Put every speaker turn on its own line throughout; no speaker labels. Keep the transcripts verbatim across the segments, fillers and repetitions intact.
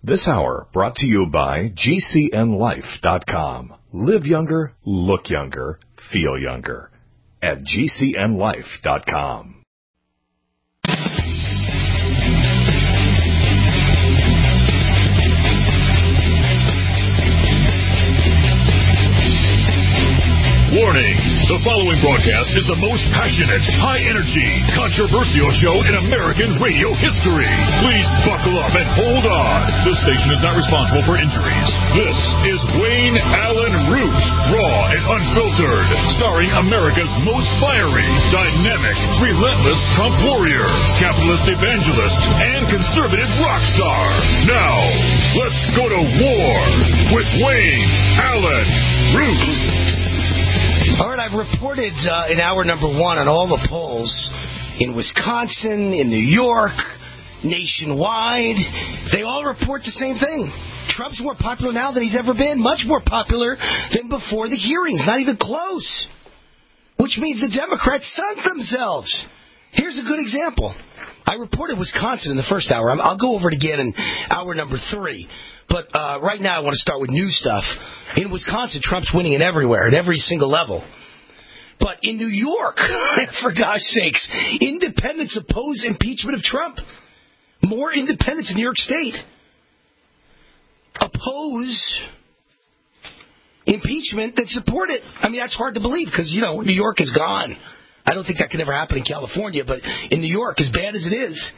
This hour brought to you by G C N Life dot com. Live younger, look younger, feel younger. At G C N Life dot com.
Warning, the following broadcast is the most passionate, high-energy, controversial show in American radio history. Please buckle up and hold on. This station is not responsible for injuries. This is Wayne Allen Root, raw and unfiltered, starring America's most fiery, dynamic, relentless Trump warrior, capitalist evangelist, and conservative rock star. Now, let's go to war with Wayne Allen Root.
All right, I've reported uh, in hour number one on all the polls in Wisconsin, in New York, nationwide. They all report the same thing. Trump's more popular now than he's ever been, much more popular than before the hearings, not even close. Which means the Democrats sunk themselves. Here's a good example. I reported Wisconsin in the first hour. I'll go over it again in hour number three. But uh, right now I want to start with new stuff. In Wisconsin, Trump's winning it everywhere, at every single level. But in New York, for gosh sakes, independents oppose impeachment of Trump. More independents in New York State oppose impeachment than support it. I mean, that's hard to believe because, you know, New York is gone. I don't think that could ever happen in California, but in New York, as bad as it is,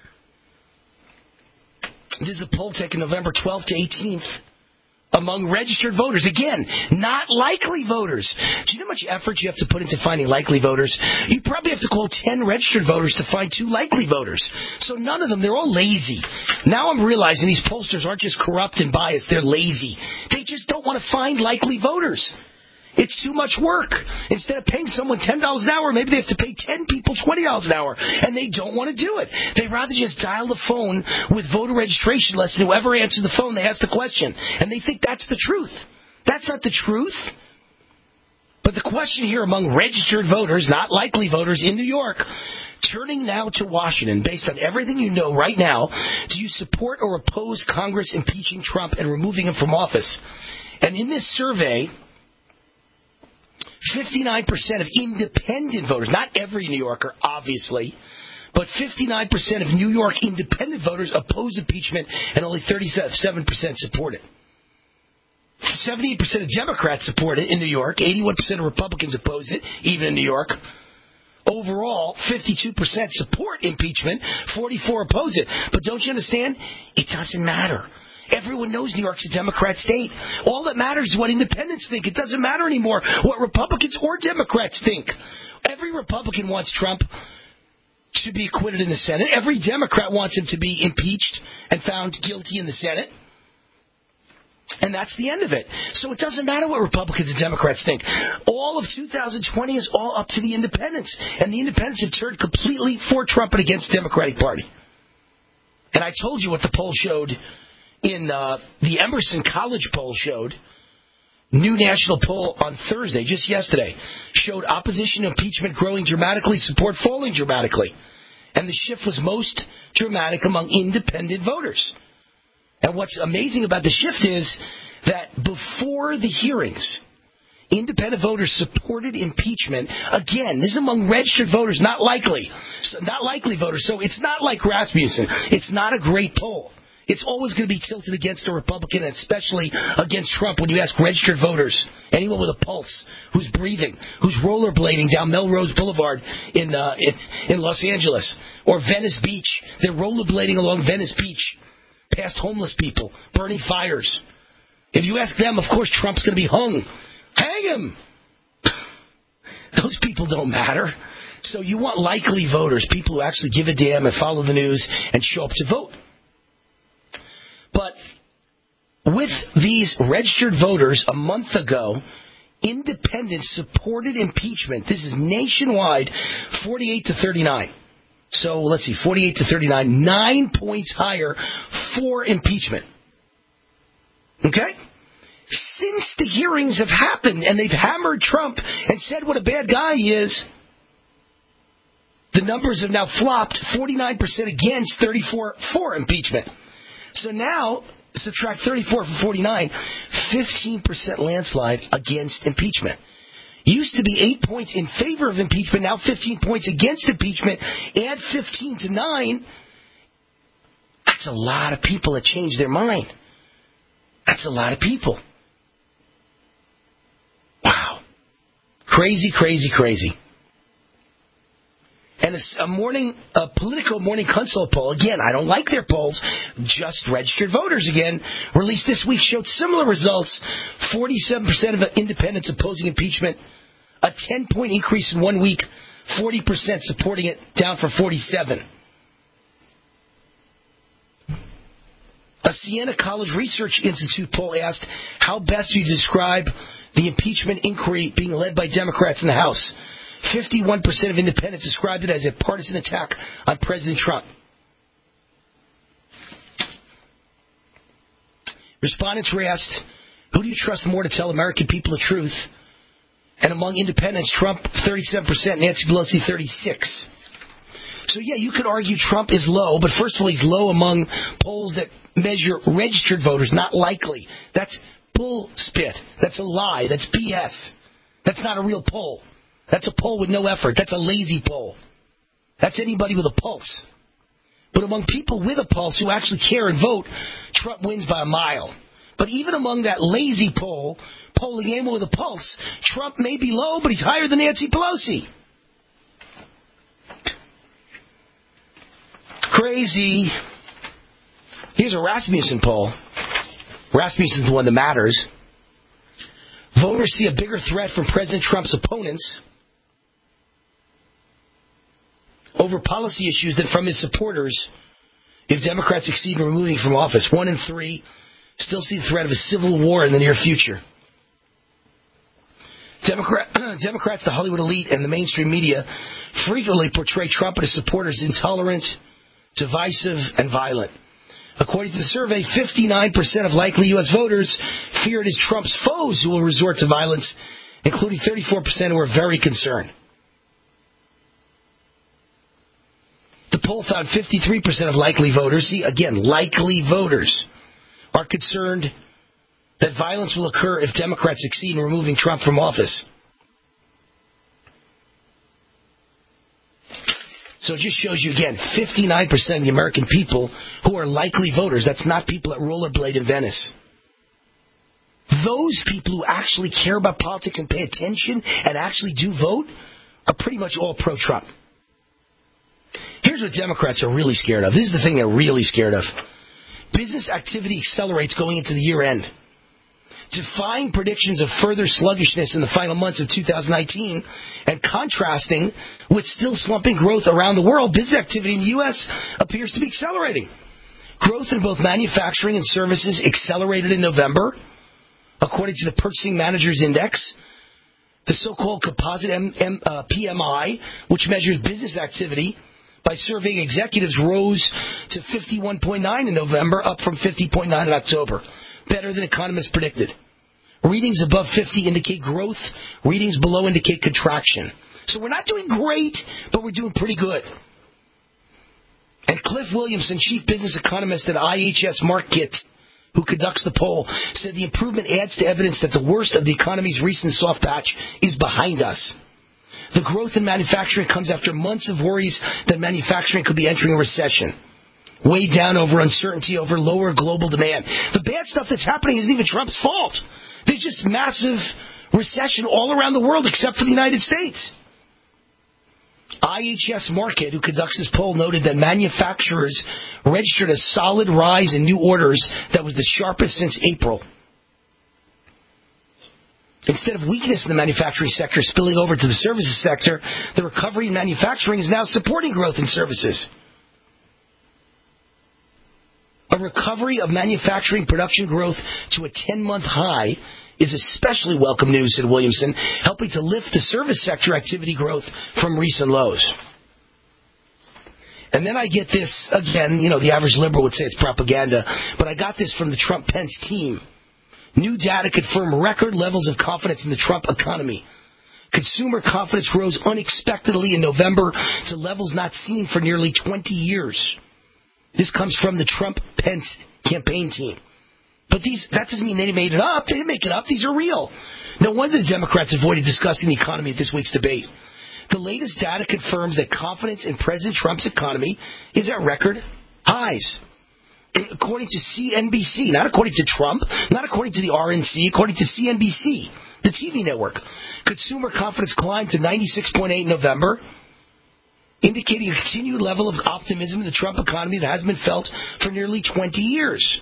this is a poll taken November twelfth to eighteenth among registered voters. Again, not likely voters. Do you know how much effort you have to put into finding likely voters? You probably have to call ten registered voters to find two likely voters. So none of them, they're all lazy. Now I'm realizing these pollsters aren't just corrupt and biased, they're lazy. They just don't want to find likely voters. It's too much work. Instead of paying someone ten dollars an hour, maybe they have to pay ten people twenty dollars an hour, and they don't want to do it. They'd rather just dial the phone with voter registration lists, and whoever answers the phone, they ask the question. And they think that's the truth. That's not the truth. But the question here among registered voters, not likely voters in New York, turning now to Washington, based on everything you know right now, do you support or oppose Congress impeaching Trump and removing him from office? And in this survey, fifty-nine percent of independent voters, not every New Yorker, obviously, but fifty-nine percent of New York independent voters oppose impeachment and only thirty-seven percent support it. seventy-eight percent of Democrats support it in New York. eighty-one percent of Republicans oppose it, even in New York. Overall, fifty-two percent support impeachment, forty-four oppose it. But don't you understand? It doesn't matter. Everyone knows New York's a Democrat state. All that matters is what independents think. It doesn't matter anymore what Republicans or Democrats think. Every Republican wants Trump to be acquitted in the Senate. Every Democrat wants him to be impeached and found guilty in the Senate. And that's the end of it. So it doesn't matter what Republicans and Democrats think. All of two thousand twenty is all up to the independents. And the independents have turned completely for Trump and against the Democratic Party. And I told you what the poll showed in uh, the Emerson College poll showed. New national poll on Thursday, just yesterday, showed opposition to impeachment growing dramatically, support falling dramatically. And the shift was most dramatic among independent voters. And what's amazing about the shift is that before the hearings, independent voters supported impeachment. Again, this is among registered voters, not likely. Not likely voters. So it's not like Rasmussen. It's not a great poll. It's always going to be tilted against a Republican, and especially against Trump when you ask registered voters, anyone with a pulse, who's breathing, who's rollerblading down Melrose Boulevard in, uh, in in Los Angeles, or Venice Beach. They're rollerblading along Venice Beach, past homeless people, burning fires. If you ask them, of course, Trump's going to be hung. Hang him! Those people don't matter. So you want likely voters, people who actually give a damn and follow the news and show up to vote. But with these registered voters a month ago, independents supported impeachment. This is nationwide, forty-eight to thirty-nine. So let's see, forty-eight to thirty-nine, nine points higher for impeachment. Okay? Since the hearings have happened and they've hammered Trump and said what a bad guy he is, the numbers have now flopped, forty-nine percent against, thirty-four for impeachment. So now, subtract thirty-four from forty-nine, fifteen percent landslide against impeachment. Used to be eight points in favor of impeachment, now fifteen points against impeachment. Add fifteen to nine. That's a lot of people that change their mind. That's a lot of people. Wow. Crazy, crazy, crazy. And a, a morning, a Politico morning consult poll, again, I don't like their polls, just registered voters again, released this week, showed similar results. forty-seven percent of independents opposing impeachment, a ten-point increase in one week, forty percent supporting it, down from forty-seven. A Siena College Research Institute poll asked, how best do you describe the impeachment inquiry being led by Democrats in the House? fifty-one percent of independents described it as a partisan attack on President Trump. Respondents were asked, who do you trust more to tell American people the truth? And among independents, Trump, thirty-seven percent, Nancy Pelosi, thirty-six. So, yeah, you could argue Trump is low, but first of all, he's low among polls that measure registered voters, not likely. That's bull spit. That's a lie. That's B S. That's not a real poll. That's a poll with no effort. That's a lazy poll. That's anybody with a pulse. But among people with a pulse who actually care and vote, Trump wins by a mile. But even among that lazy poll, polling anyone with a pulse, Trump may be low, but he's higher than Nancy Pelosi. Crazy. Here's a Rasmussen poll. Rasmussen's the one that matters. Voters see a bigger threat from President Trump's opponents over policy issues than from his supporters if Democrats succeed in removing him from office. One in three still see the threat of a civil war in the near future. Democrat, Democrats, the Hollywood elite, and the mainstream media frequently portray Trump and his supporters intolerant, divisive, and violent. According to the survey, fifty-nine percent of likely U S voters fear it is Trump's foes who will resort to violence, including thirty-four percent who are very concerned. The poll found fifty-three percent of likely voters, see, again, likely voters, are concerned that violence will occur if Democrats succeed in removing Trump from office. So it just shows you, again, fifty-nine percent of the American people who are likely voters. That's not people that rollerblade in Venice. Those people who actually care about politics and pay attention and actually do vote are pretty much all pro-Trump. Here's what Democrats are really scared of. This is the thing they're really scared of. Business activity accelerates going into the year end. Defying predictions of further sluggishness in the final months of two thousand nineteen and contrasting with still slumping growth around the world, business activity in the U S appears to be accelerating. Growth in both manufacturing and services accelerated in November, according to the Purchasing Managers Index. The so-called composite M- M- uh, P M I, which measures business activity by surveying executives, rose to fifty-one point nine in November, up from fifty point nine in October. Better than economists predicted. Readings above fifty indicate growth. Readings below indicate contraction. So we're not doing great, but we're doing pretty good. And Cliff Williamson, chief business economist at I H S Markit, who conducts the poll, said the improvement adds to evidence that the worst of the economy's recent soft patch is behind us. The growth in manufacturing comes after months of worries that manufacturing could be entering a recession. Weighed down over uncertainty over lower global demand. The bad stuff that's happening isn't even Trump's fault. There's just massive recession all around the world except for the United States. I H S Markit, who conducts this poll, noted that manufacturers registered a solid rise in new orders that was the sharpest since April. Instead of weakness in the manufacturing sector spilling over to the services sector, the recovery in manufacturing is now supporting growth in services. A recovery of manufacturing production growth to a ten-month high is especially welcome news, said Williamson, helping to lift the service sector activity growth from recent lows. And then I get this, again, you know, the average liberal would say it's propaganda, but I got this from the Trump-Pence team. New data confirm record levels of confidence in the Trump economy. Consumer confidence rose unexpectedly in November to levels not seen for nearly twenty years. This comes from the Trump-Pence campaign team. But these that doesn't mean they made it up. They didn't make it up. These are real. No wonder the Democrats avoided discussing the economy at this week's debate. The latest data confirms that confidence in President Trump's economy is at record highs. According to C N B C, not according to Trump, not according to the R N C, according to C N B C, the T V network. Consumer confidence climbed to ninety-six point eight in November, indicating a continued level of optimism in the Trump economy that hasn't been felt for nearly twenty years.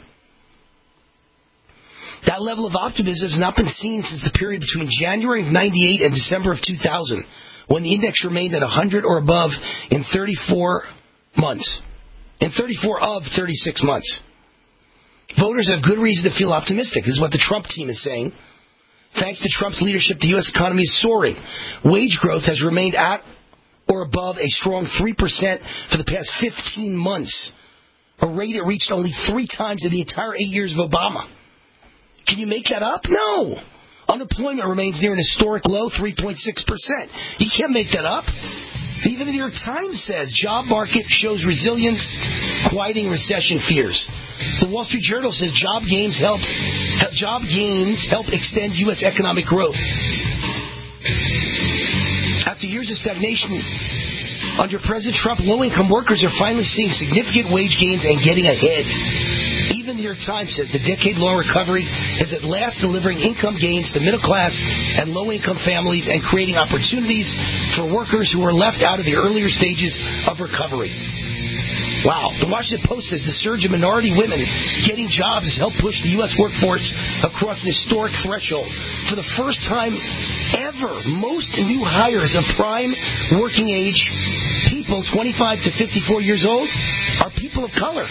That level of optimism has not been seen since the period between January of ninety-eight and December of two thousand, when the index remained at one hundred or above in thirty-four months. In thirty-four of thirty-six months. Voters have good reason to feel optimistic. This is what the Trump team is saying. Thanks to Trump's leadership, the U S economy is soaring. Wage growth has remained at or above a strong three percent for the past fifteen months, a rate it reached only three times in the entire eight years of Obama. Can you make that up? No. Unemployment remains near an historic low, three point six percent. You can't make that up. Even the New York Times says job market shows resilience, quieting recession fears. The Wall Street Journal says job gains help job gains help extend U S economic growth. After years of stagnation under President Trump, low-income workers are finally seeing significant wage gains and getting ahead. Even the New York Times says the decade-long recovery is at last delivering income gains to middle-class and low-income families and creating opportunities for workers who were left out of the earlier stages of recovery. Wow. The Washington Post says the surge of minority women getting jobs has helped push the U S workforce across an historic threshold. For the first time ever, most new hires of prime working age people, twenty-five to fifty-four years old, are people of color.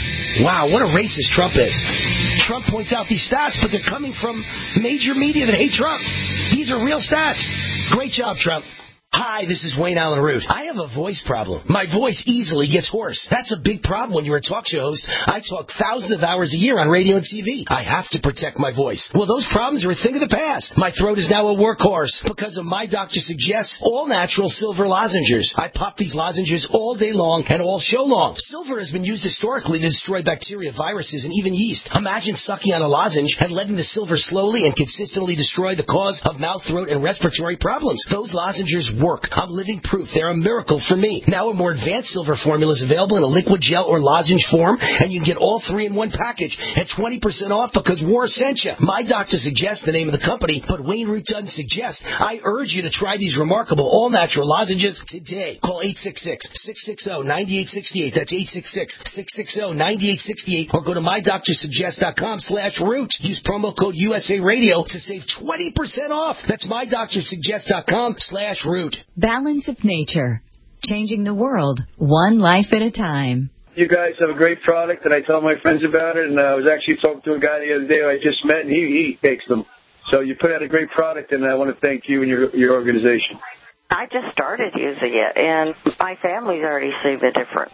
Wow, what a racist Trump is. Trump points out these stats, but they're coming from major media that hate Trump. These are real stats. Great job, Trump. Hi, this is Wayne Allen Root. I have a voice problem. My voice easily gets hoarse. That's a big problem when you're a talk show host. I talk thousands of hours a year on radio and T V. I have to protect my voice. Well, those problems are a thing of the past. My throat is now a workhorse because of My Doctor Suggests all-natural silver lozenges. I pop these lozenges all day long and all show long. Silver has been used historically to destroy bacteria, viruses, and even yeast. Imagine sucking on a lozenge and letting the silver slowly and consistently destroy the cause of mouth, throat, and respiratory problems. Those lozenges work. I'm living proof. They're a miracle for me. Now a more advanced silver formula is available in a liquid gel or lozenge form, and you can get all three in one package at twenty percent off because war sent you. My Doctor Suggests the name of the company, but Wayne Root doesn't suggest. I urge you to try these remarkable all-natural lozenges today. Call eight six six, six six zero, nine eight six eight. That's eight six six, six six zero, nine eight six eight. Or go to my doctor suggest dot com slash root. Use promo code U S A Radio to save twenty percent off. That's my doctor suggest dot com slash root.
Balance of Nature, changing the world one life at a time.
You guys have a great product, and I tell my friends about it, and I was actually talking to a guy the other day I just met, and he, he takes them. So you put out a great product, and I want to thank you and your, your organization.
I just started using it, and my family's already seen the difference.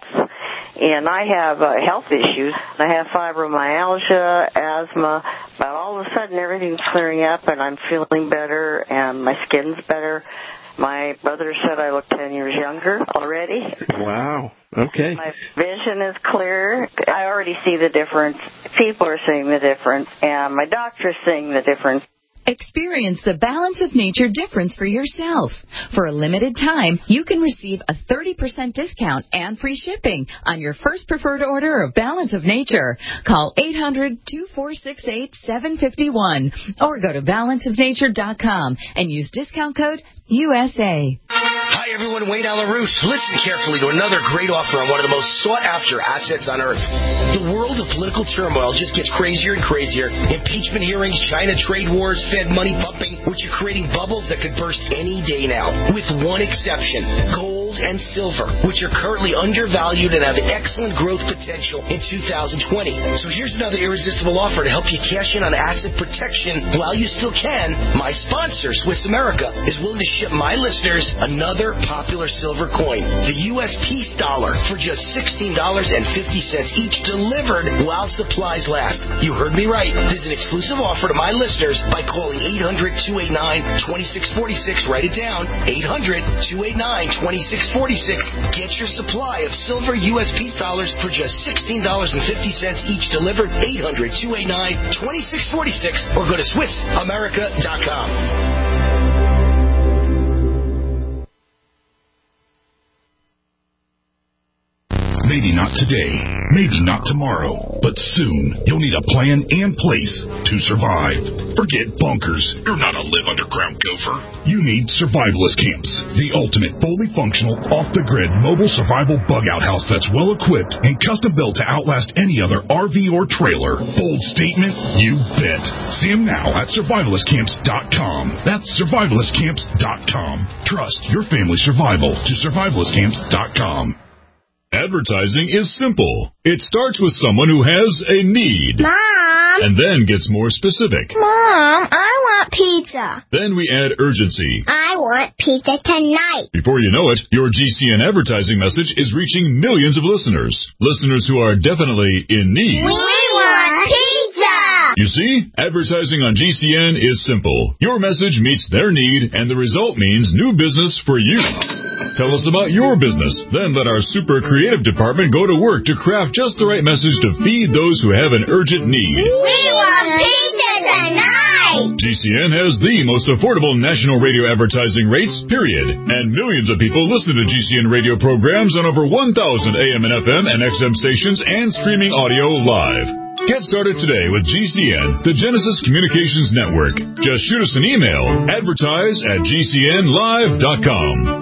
And I have uh, health issues. I have fibromyalgia, asthma, but all of a sudden everything's clearing up, and I'm feeling better, and my skin's better. My brother said I look ten years younger already.
Wow. Okay.
My vision is clear. I already see the difference. People are seeing the difference, and my doctor's seeing the difference.
Experience the Balance of Nature difference for yourself. For a limited time, you can receive a thirty percent discount and free shipping on your first preferred order of Balance of Nature. Call eight hundred, two four six eight, seven five one or go to balance of nature dot com and use discount code U S A.
Hi, everyone. Wayne Allen Root. Listen carefully to another great offer on one of the most sought-after assets on earth. The world of political turmoil just gets crazier and crazier. Impeachment hearings, China trade wars, Fed money pumping, which are creating bubbles that could burst any day now. With one exception, gold and silver, which are currently undervalued and have excellent growth potential in two thousand twenty. So here's another irresistible offer to help you cash in on asset protection while you still can. My sponsor, Swiss America, is willing to ship my listeners another popular silver coin, the U S Peace Dollar, for just sixteen dollars and fifty cents each, delivered while supplies last. You heard me right. There's an exclusive offer to my listeners by calling eight hundred, two eight nine, two six four six. Write it down, eight hundred, two eight nine, two six forty-six. Get your supply of silver U S Peace dollars for just sixteen dollars and fifty cents each delivered. eight hundred, two eight nine, two six four six or go to Swiss America dot com.
Maybe not today, maybe not tomorrow, but soon you'll need a plan and place to survive. Forget bunkers. You're not a live underground gopher. You need Survivalist Camps, the ultimate fully functional, off-the-grid mobile survival bug-out house that's well-equipped and custom-built to outlast any other R V or trailer. Bold statement? You bet. See them now at survivalist camps dot com. That's survivalist camps dot com. Trust your family's survival to survivalist camps dot com. Advertising is simple. It starts with someone who has a need.
Mom!
And then gets more specific.
Mom, I want pizza.
Then we add urgency.
I want pizza tonight.
Before you know it, your G C N advertising message is reaching millions of listeners. Listeners who are definitely in need.
We want pizza!
You see, advertising on G C N is simple. Your message meets their need, and the result means new business for you. Tell us about your business. Then let our super creative department go to work to craft just the right message to feed those who have an urgent need.
We want pizza tonight!
G C N has the most affordable national radio advertising rates, period. And millions of people listen to G C N radio programs on over one thousand A M and F M and X M stations and streaming audio live. Get started today with G C N, the Genesis Communications Network. Just shoot us an email, advertise at G C N live dot com.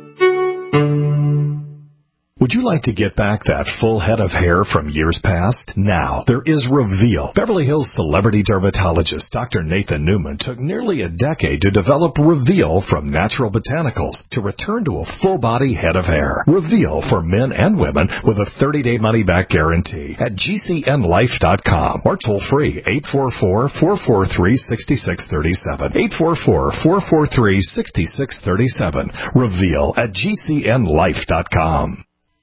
Would you like to get back that full head of hair from years past? Now, there is Reveal. Beverly Hills celebrity dermatologist Doctor Nathan Newman took nearly a decade to develop Reveal from natural botanicals to return to a full-body head of hair. Reveal for men and women with a thirty-day money-back guarantee at G C N life dot com or toll-free eight four four, four four three, six six three seven. eight four four, four four three, six six three seven. Reveal at G C N life dot com.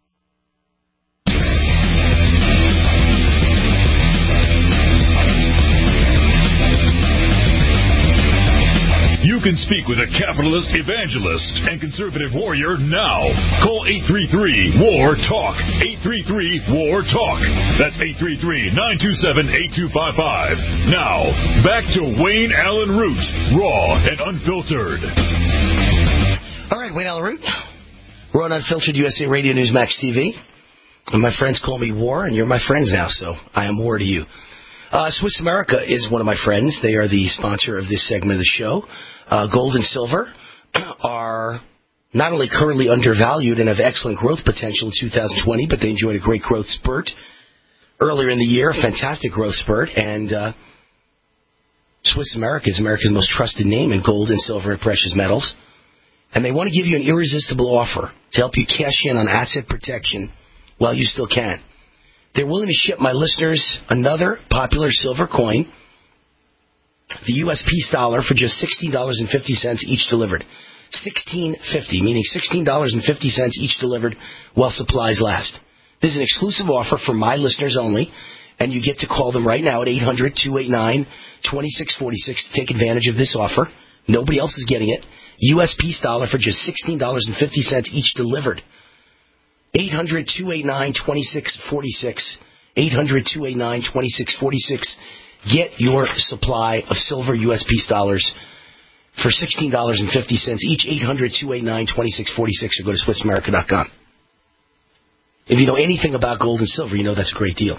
You can speak with a capitalist evangelist and conservative warrior now. Call eight three three, W A R, TALK. eight three three, W A R, TALK. That's eight three three, nine two seven, eight two five five. Now, back to Wayne Allen Root, raw and unfiltered.
All right, Wayne Allen Root. We're on Unfiltered U S A Radio News Max T V. And my friends call me War, and you're my friends now, so I am War to you. Uh, Swiss America is one of my friends. They are the sponsor of this segment of the show. Uh, gold and silver are not only currently undervalued and have excellent growth potential in two thousand twenty, but they enjoyed a great growth spurt earlier in the year, a fantastic growth spurt. And uh, Swiss America is America's most trusted name in gold and silver and precious metals. And they want to give you an irresistible offer to help you cash in on asset protection while you still can. They're willing to ship my listeners another popular silver coin, the U S Peace dollar, for just sixteen dollars and fifty cents each delivered. sixteen fifty, meaning sixteen dollars and fifty cents each delivered while supplies last. This is an exclusive offer for my listeners only, and you get to call them right now at eight hundred, two eight nine, two six four six to take advantage of this offer. Nobody else is getting it. U S Peace dollar for just sixteen dollars and fifty cents each delivered. eight hundred, two eight nine, two six four six. eight hundred, two eight nine, two six four six. Get your supply of silver U S Peace dollars for sixteen dollars and fifty cents each. eight hundred, two eight nine, two six four six or go to Swiss America dot com. If you know anything about gold and silver, you know that's a great deal.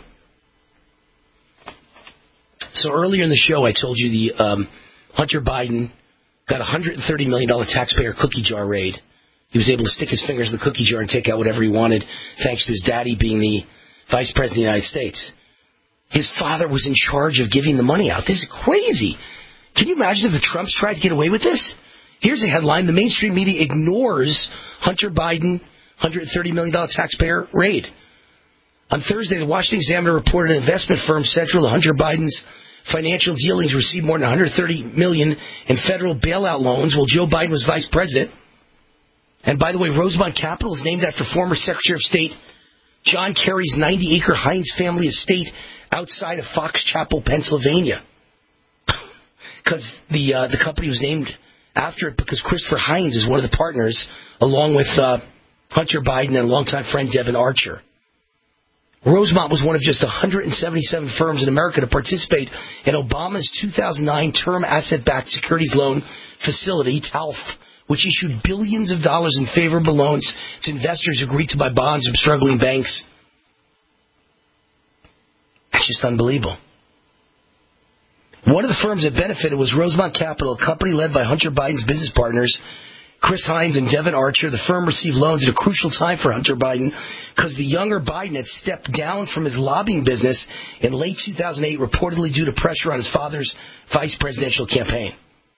So earlier in the show, I told you the um, Hunter Biden got a one hundred thirty million dollars taxpayer cookie jar raid. He was able to stick his fingers in the cookie jar and take out whatever he wanted, thanks to his daddy being the Vice President of the United States. His father was in charge of giving the money out. This is crazy. Can you imagine if the Trumps tried to get away with this? Here's a headline. The mainstream media ignores Hunter Biden one hundred thirty million dollars taxpayer raid. On Thursday, the Washington Examiner reported an investment firm central to Hunter Biden's financial dealings received more than one hundred thirty million dollars in federal bailout loans while Joe Biden was vice president. And by the way, Rosemont Capital is named after former Secretary of State John Kerry's ninety-acre Heinz family estate outside of Fox Chapel, Pennsylvania. Because the uh, the company was named after it because Christopher Heinz is one of the partners, along with uh, Hunter Biden and longtime friend Devin Archer. Rosemont was one of just one hundred seventy-seven firms in America to participate in Obama's two thousand nine Term Asset-Backed Securities Loan Facility, T A L F, which issued billions of dollars in favorable loans to investors who agreed to buy bonds from struggling banks. That's just unbelievable. One of the firms that benefited was Rosemont Capital, a company led by Hunter Biden's business partners, Chris Hines and Devin Archer. The firm received loans at a crucial time for Hunter Biden because the younger Biden had stepped down from his lobbying business in late two thousand eight, reportedly due to pressure on his father's vice presidential campaign.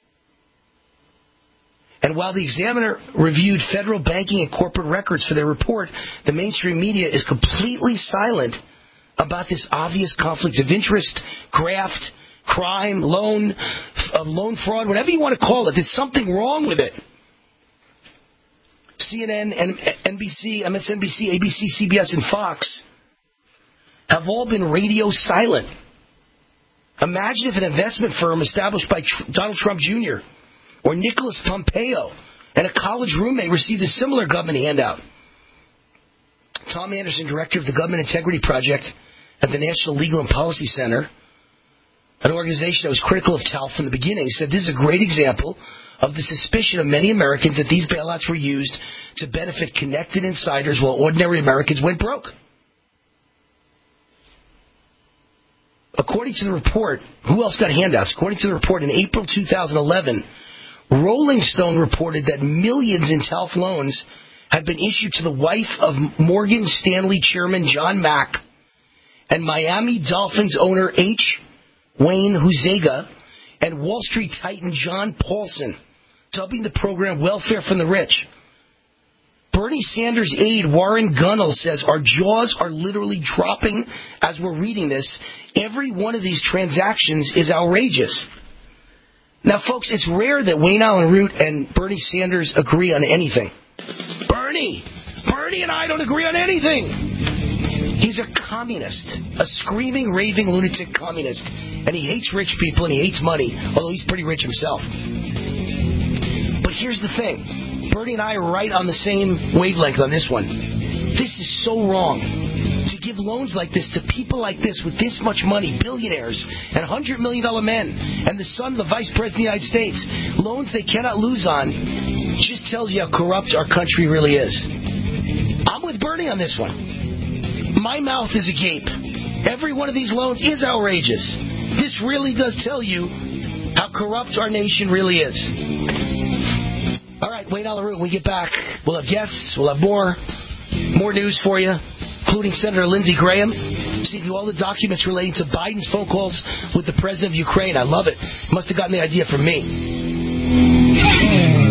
And while the Examiner reviewed federal banking and corporate records for their report, the mainstream media is completely silent about this obvious conflict of interest, graft, crime, loan, uh, loan fraud, whatever you want to call it. There's something wrong with it. C N N, N B C, M S N B C, A B C, C B S, and Fox have all been radio silent. Imagine if an investment firm established by Tr- Donald Trump Junior or Nicholas Pompeo and a college roommate received a similar government handout. Tom Anderson, director of the Government Integrity Project at the National Legal and Policy Center, an organization that was critical of T A L F from the beginning, said this is a great example of the suspicion of many Americans that these bailouts were used to benefit connected insiders while ordinary Americans went broke. According to the report, who else got handouts? According to the report, in April two thousand eleven, Rolling Stone reported that millions in T A L F loans had been issued to the wife of Morgan Stanley chairman John Mack and Miami Dolphins owner H. Wayne Huizenga and Wall Street titan John Paulson, dubbing the program Welfare from the Rich. Bernie Sanders' aide Warren Gunnell says our jaws are literally dropping as we're reading this. Every one of these transactions is outrageous. Now, folks, it's rare that Wayne Allen Root and Bernie Sanders agree on anything. Bernie! Bernie and I don't agree on anything! He's a communist, a screaming, raving, lunatic communist. And he hates rich people and he hates money, although he's pretty rich himself. But here's the thing. Bernie and I are right on the same wavelength on this one. This is so wrong. To give loans like this to people like this with this much money, billionaires and one hundred million dollars men, and the son of the vice president of the United States, loans they cannot lose on, just tells you how corrupt our country really is. I'm with Bernie on this one. My mouth is agape. Every one of these loans is outrageous. This really does tell you how corrupt our nation really is. All right, Wayne Allen Root, when we get back, we'll have guests, we'll have more, more news for you, including Senator Lindsey Graham, seeing all the documents relating to Biden's phone calls with the president of Ukraine. I love it. Must have gotten the idea from me.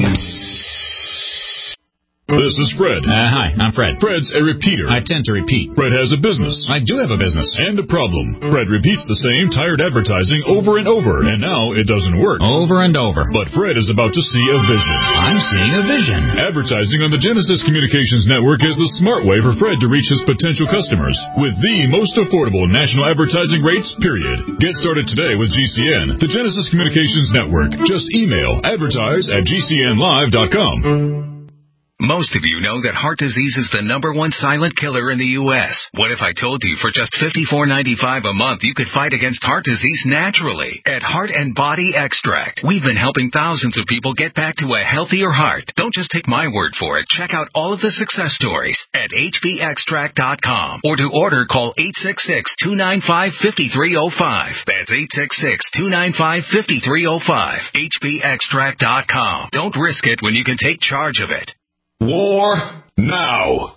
This is Fred.
Uh, hi, I'm Fred.
Fred's a repeater.
I tend to repeat.
Fred has a business.
I do have a business.
And a problem. Fred repeats the same tired advertising over and over, and now it doesn't work.
Over and over.
But Fred is about to see a vision.
I'm seeing a vision.
Advertising on the Genesis Communications Network is the smart way for Fred to reach his potential customers with the most affordable national advertising rates, period. Get started today with G C N, the Genesis Communications Network. Just email advertise at g c n live dot com.
Most of you know that heart disease is the number one silent killer in the U S What if I told you for just fifty-four ninety-five a month you could fight against heart disease naturally? At Heart and Body Extract, we've been helping thousands of people get back to a healthier heart. Don't just take my word for it. Check out all of the success stories at h b extract dot com. Or to order, call eight six six, two nine five, five three zero five. That's eight six six, two nine five, five three zero five. h b extract dot com. Don't risk it when you can take charge of it.
War now.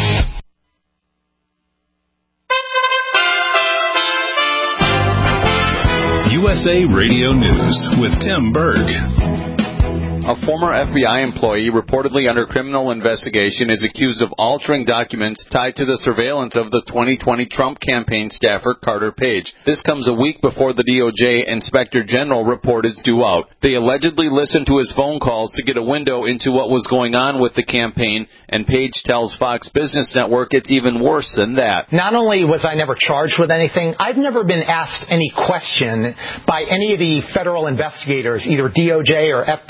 U S A Radio News with Tim Berg.
A former F B I employee reportedly under criminal investigation is accused of altering documents tied to the surveillance of the twenty twenty Trump campaign staffer Carter Page. This comes a week before the D O J Inspector General report is due out. They allegedly listened to his phone calls to get a window into what was going on with the campaign, and Page tells Fox Business Network it's even worse than that.
Not only was I never charged with anything, I've never been asked any question by any of the federal investigators, either D O J or F B I,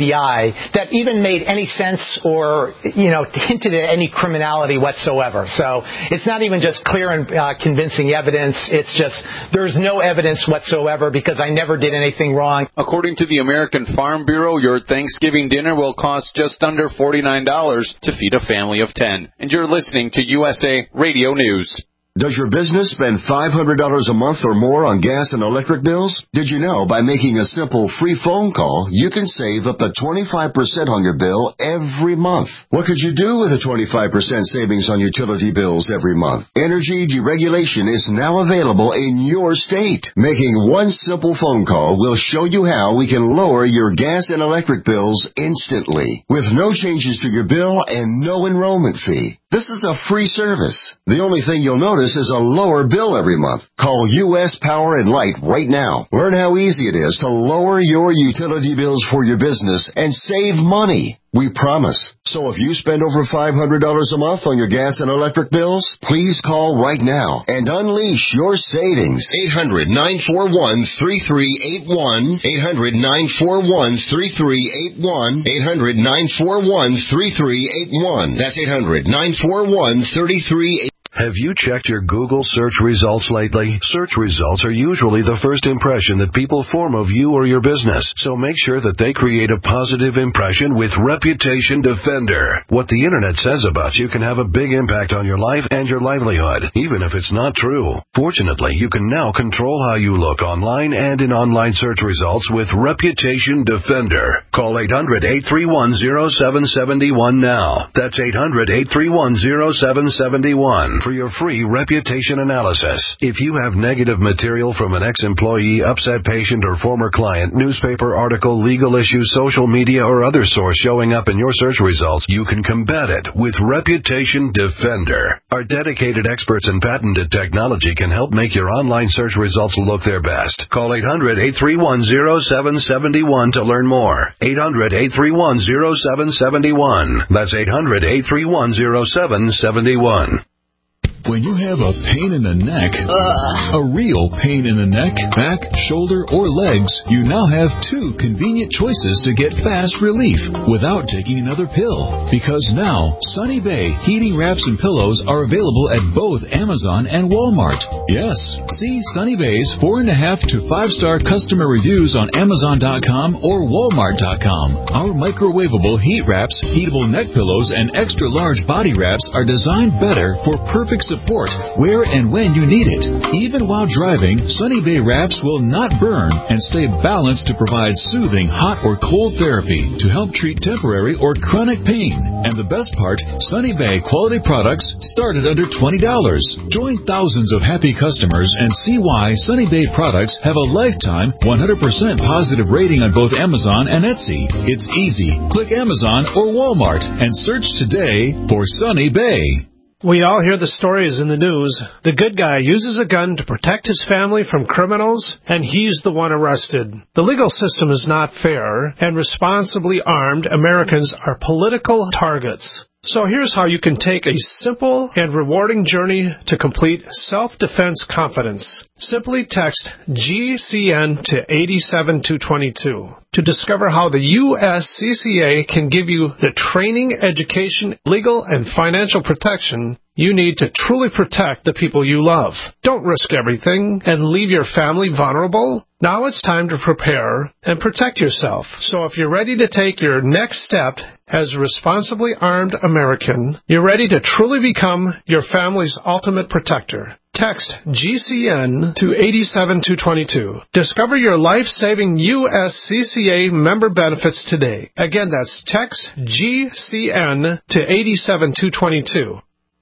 guy that even made any sense or, you know, hinted at any criminality whatsoever. So it's not even just clear and uh, convincing evidence. It's just there's no evidence whatsoever because I never did anything wrong.
According to the American Farm Bureau, your Thanksgiving dinner will cost just under forty-nine dollars to feed a family of ten. And you're listening to U S A Radio News.
Does your business spend five hundred dollars a month or more on gas and electric bills? Did you know by making a simple free phone call, you can save up to twenty-five percent on your bill every month? What could you do with a twenty-five percent savings on utility bills every month? Energy deregulation is now available in your state. Making one simple phone call will show you how we can lower your gas and electric bills instantly, with no changes to your bill and no enrollment fee. This is a free service. The only thing you'll notice is a lower bill every month. Call U S Power and Light right now. Learn how easy it is to lower your utility bills for your business and save money. We promise. So if you spend over five hundred dollars a month on your gas and electric bills, please call right now and unleash your savings. eight hundred, nine four one, three three eight one. eight hundred, nine four one, three three eight one. eight hundred, nine four one, three three eight one. That's eight hundred, nine four one, three three eight one.
Have you checked your Google search results lately? Search results are usually the first impression that people form of you or your business, so make sure that they create a positive impression with Reputation Defender. What the internet says about you can have a big impact on your life and your livelihood, even if it's not true. Fortunately, you can now control how you look online and in online search results with Reputation Defender. Call eight hundred, eight three one, zero seven seven one now. That's eight hundred, eight three one, zero seven seven one. For your free reputation analysis. If you have negative material from an ex-employee, upset patient, or former client, newspaper article, legal issue, social media, or other source showing up in your search results, you can combat it with Reputation Defender. Our dedicated experts in patented technology can help make your online search results look their best. Call eight hundred, eight three one, zero seven seven one to learn more. eight hundred, eight three one, zero seven seven one. That's eight hundred, eight three one, zero seven seven one.
When you have a pain in the neck, uh, a real pain in the neck, back, shoulder, or legs, you now have two convenient choices to get fast relief without taking another pill. Because now, Sunny Bay heating wraps and pillows are available at both Amazon and Walmart. Yes, see Sunny Bay's four and a half to five star customer reviews on Amazon dot com or Walmart dot com. Our microwavable heat wraps, heatable neck pillows, and extra large body wraps are designed better for perfect support Support where and when you need it. Even while driving, Sunny Bay wraps will not burn and stay balanced to provide soothing hot or cold therapy to help treat temporary or chronic pain. And the best part, Sunny Bay quality products start at under twenty dollars. Join thousands of happy customers and see why Sunny Bay products have a lifetime one hundred percent positive rating on both Amazon and Etsy. It's easy. Click Amazon or Walmart and search today for Sunny Bay.
We all hear the stories in the news. The good guy uses a gun to protect his family from criminals, and he's the one arrested. The legal system is not fair, and responsibly armed Americans are political targets. So here's how you can take a simple and rewarding journey to complete self-defense confidence. Simply text G C N to eight seven two two two to discover how the U S C C A can give you the training, education, legal, and financial protection you need to truly protect the people you love. Don't risk everything and leave your family vulnerable. Now it's time to prepare and protect yourself. So if you're ready to take your next step as a responsibly armed American, you're ready to truly become your family's ultimate protector. Text G C N to eight seven two two two. Discover your life-saving U S C C A member benefits today. Again, that's text G C N to eight seven two two two.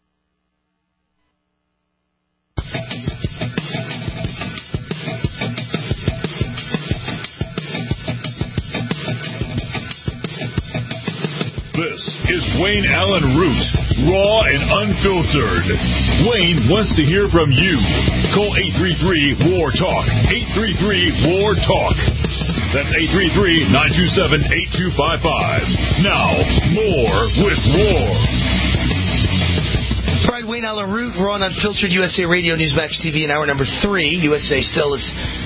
This is Wayne Allen Root, raw and unfiltered. Wayne wants to hear from you. Call eight three three, W A R, TALK. eight three three, W A R, TALK. That's eight three three, nine two seven, eight two five five. Now, more with War.
All right, Wayne Allen Root, raw and unfiltered, U S A Radio Newsmax T V in hour number three. U S A still is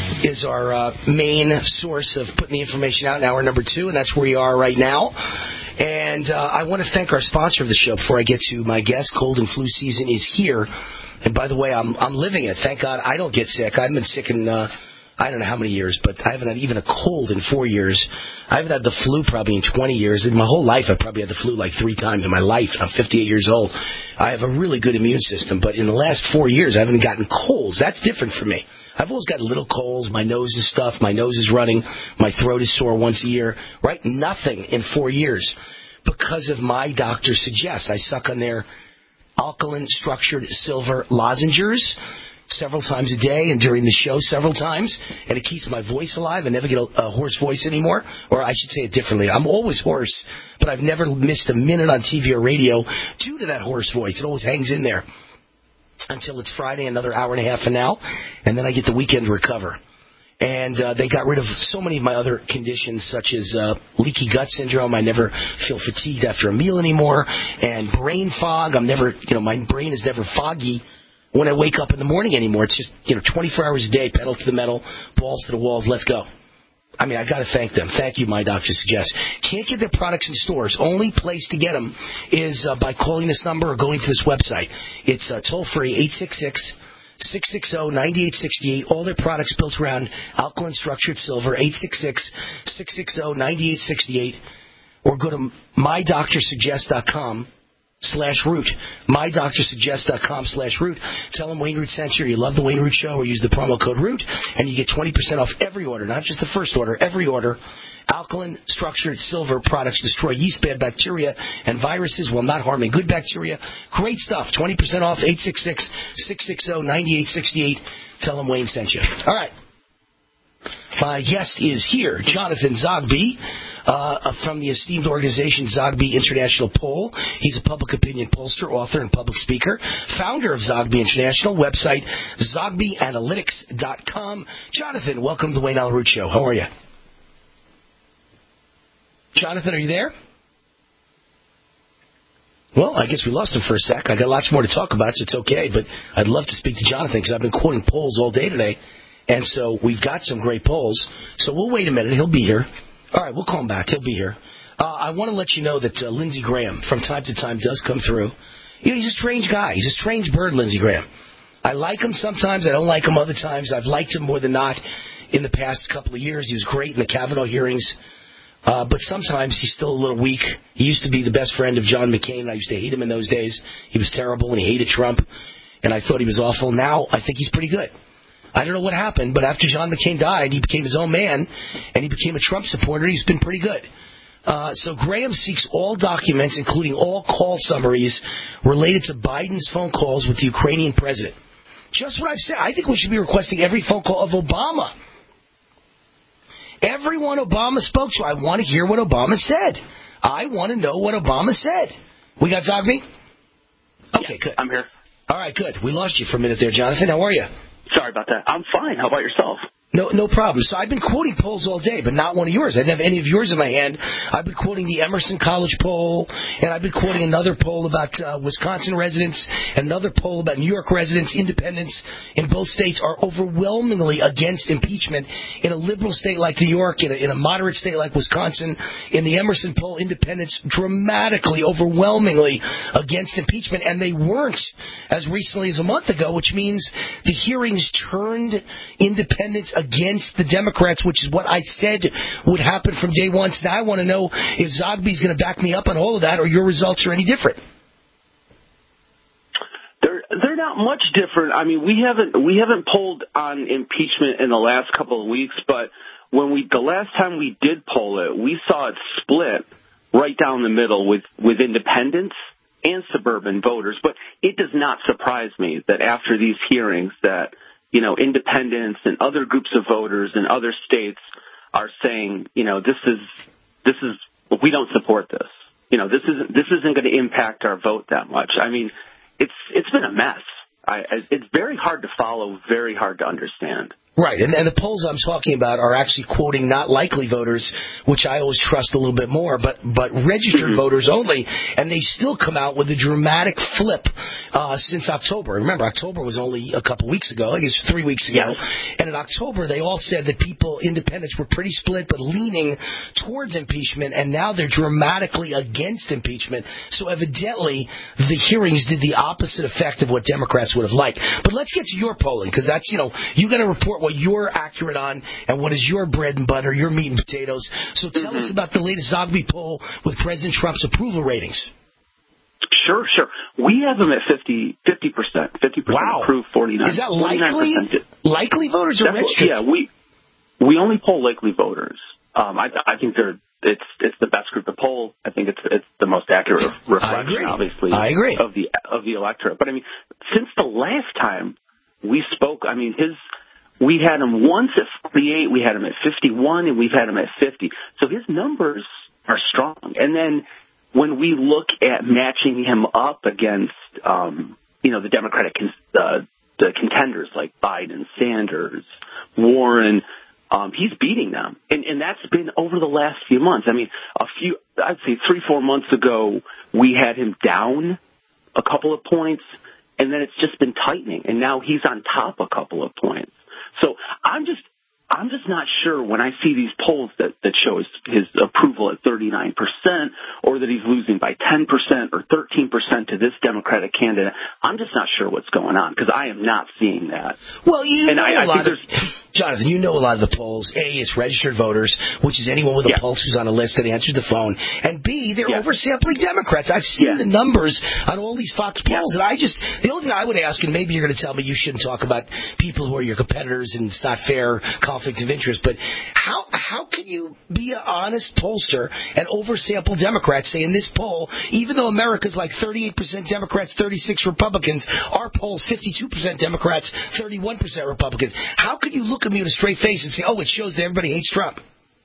is our uh, main source of putting the information out in hour number two, and that's where we are right now. And uh, I want to thank our sponsor of the show before I get to my guest. Cold and flu season is here. And by the way, I'm I'm living it. Thank God I don't get sick. I've been sick in, uh, I don't know how many years, but I haven't had even a cold in four years. I haven't had the flu probably in twenty years. In my whole life, I probably had the flu like three times in my life. I'm fifty-eight years old. I have a really good immune system, but in the last four years, I haven't gotten colds. That's different for me. I've always got little colds. My nose is stuffed. My nose is running. My throat is sore once a year. Right? Nothing in four years because of My Doctor Suggests. I suck on their alkaline structured silver lozenges several times a day and during the show several times, and it keeps my voice alive. I never get a, a hoarse voice anymore, or I should say it differently. I'm always hoarse, but I've never missed a minute on T V or radio due to that hoarse voice. It always hangs in there until it's Friday, another hour and a half from now, and then I get the weekend to recover. And uh, they got rid of so many of my other conditions, such as uh, leaky gut syndrome. I never feel fatigued after a meal anymore, and brain fog. I'm never, you know, my brain is never foggy when I wake up in the morning anymore. It's just, you know, twenty-four hours a day, pedal to the metal, balls to the walls, let's go. I mean, I got to thank them. Thank you, My Doctor Suggests. Can't get their products in stores. Only place to get them is uh, by calling this number or going to this website. It's uh, toll-free, eight six six, six six zero, nine eight six eight. All their products built around alkaline structured silver, eight six six, six six zero, nine eight six eight. Or go to my doctor suggest dot com. slash root. my doctor suggest dot com slash root. Tell them Wayne Root sent you. You love the Wayne Root Show, or use the promo code root, and you get twenty percent off every order, not just the first order, every order. Alkaline structured silver products destroy yeast-bad bacteria and viruses while not harming good bacteria. Great stuff. twenty percent off, eight six six, six six zero, nine eight six eight. Tell them Wayne sent you. All right. My guest is here, Jonathan Zogby, uh, from the esteemed organization Zogby International Poll. He's a public opinion pollster, author, and public speaker, founder of Zogby International, website zogby analytics dot com. Jonathan, welcome to the Wayne Allen Root Show. How are you? Jonathan, are you there? Well, I guess we lost him for a sec. I got lots more to talk about, so it's okay, but I'd love to speak to Jonathan because I've been quoting polls all day today. And so we've got some great polls. So we'll wait a minute. He'll be here. All right, we'll call him back. He'll be here. Uh, I want to let you know that uh, Lindsey Graham, from time to time, does come through. You know, he's a strange guy. He's a strange bird, Lindsey Graham. I like him sometimes. I don't like him other times. I've liked him more than not in the past couple of years. He was great in the Kavanaugh hearings. Uh, but sometimes he's still a little weak. He used to be the best friend of John McCain. I used to hate him in those days. He was terrible, and he hated Trump. And I thought he was awful. Now I think he's pretty good. I don't know what happened, but after John McCain died, he became his own man, and he became a Trump supporter. He's been pretty good. Uh, so Graham seeks all documents, including all call summaries, related to Biden's phone calls with the Ukrainian president. Just what I've said. I think we should be requesting every phone call of Obama. Everyone Obama spoke to, I want to hear what Obama said. I want to know what Obama said. We got Zogby? Okay,
yeah,
good.
I'm here.
All right, good. We lost you for a minute there, Jonathan. How are you?
Sorry about that. I'm fine. How about yourself?
No, no problem. So I've been quoting polls all day, but not one of yours. I didn't have any of yours in my hand. I've been quoting the Emerson College poll, and I've been quoting another poll about uh, Wisconsin residents, and another poll about New York residents. Independents in both states are overwhelmingly against impeachment. In a liberal state like New York, in a, in a moderate state like Wisconsin, in the Emerson poll, independents dramatically, overwhelmingly against impeachment, and they weren't as recently as a month ago, which means the hearings turned independents against the Democrats, which is what I said would happen from day one. So now I want to know if Zogby's going to back me up on all of that, or your results are any different.
They're they're not much different. I mean, we haven't we haven't polled on impeachment in the last couple of weeks, but when we the last time we did poll it, we saw it split right down the middle with with independents and suburban voters. But it does not surprise me that after these hearings that, you know, independents and other groups of voters in other states are saying, you know, this is, this is, we don't support this. You know, this isn't, this isn't going to impact our vote that much. I mean, it's, it's been a mess. I, it's very hard to follow, very hard to understand.
Right, and, and the polls I'm talking about are actually quoting not likely voters, which I always trust a little bit more, but but registered voters only, and they still come out with a dramatic flip uh, since October. Remember, October was only a couple weeks ago, I guess three weeks ago.
Yes.
And in October, they all said that people, independents, were pretty split, but leaning towards impeachment, and now they're dramatically against impeachment. So evidently, the hearings did the opposite effect of what Democrats would have liked. But let's get to your polling, because that's, you know, you got to report what you're accurate on and what is your bread and butter, your meat and potatoes. So tell
Mm-hmm.
us about the latest Zogby poll with President Trump's approval ratings.
Sure, sure. We have them at fifty percent. fifty percent
Wow.
approved, forty-nine.
Is that likely? Likely voters or
That's what-
registered?
Yeah, we we only poll likely voters. Um, I, I think they're it's it's the best group to poll. I think it's it's the most accurate reflection, obviously,
I agree.
of the of the electorate. But I mean, since the last time we spoke, I mean, his we had him once at forty-eight, we had him at fifty-one, and we've had him at fifty. So his numbers are strong. And then when we look at matching him up against, um, you know, the Democratic con- uh, the contenders like Biden, Sanders, Warren, um, he's beating them. And, and that's been over the last few months. I mean, a few, I'd say three, four months ago, we had him down a couple of points, and then it's just been tightening. And now he's on top a couple of points. So I'm just, I'm just not sure when I see these polls that, that show his, his approval at thirty-nine percent or that he's losing by ten percent or thirteen percent to this Democratic candidate. I'm just not sure what's going on because I am not seeing that.
Well, you
and
know
I,
a
I
lot
think
of, Jonathan, you know a lot of the polls. A, it's registered voters, which is anyone with a
Yeah.
pulse who's on a list that answers the phone. And B, they're
Yeah.
oversampling Democrats. I've seen
Yeah.
the numbers on all these Fox polls, and I just, the only thing I would ask, and maybe you're going to tell me you shouldn't talk about people who are your competitors and it's not fair, conflict of interest, but how how can you be an honest pollster and oversample Democrats, say in this poll, even though America's like thirty-eight percent Democrats, thirty-six Republicans, our poll's fifty-two percent Democrats, thirty-one percent Republicans. How can you look at me with a straight face and say, oh, it shows that everybody hates Trump?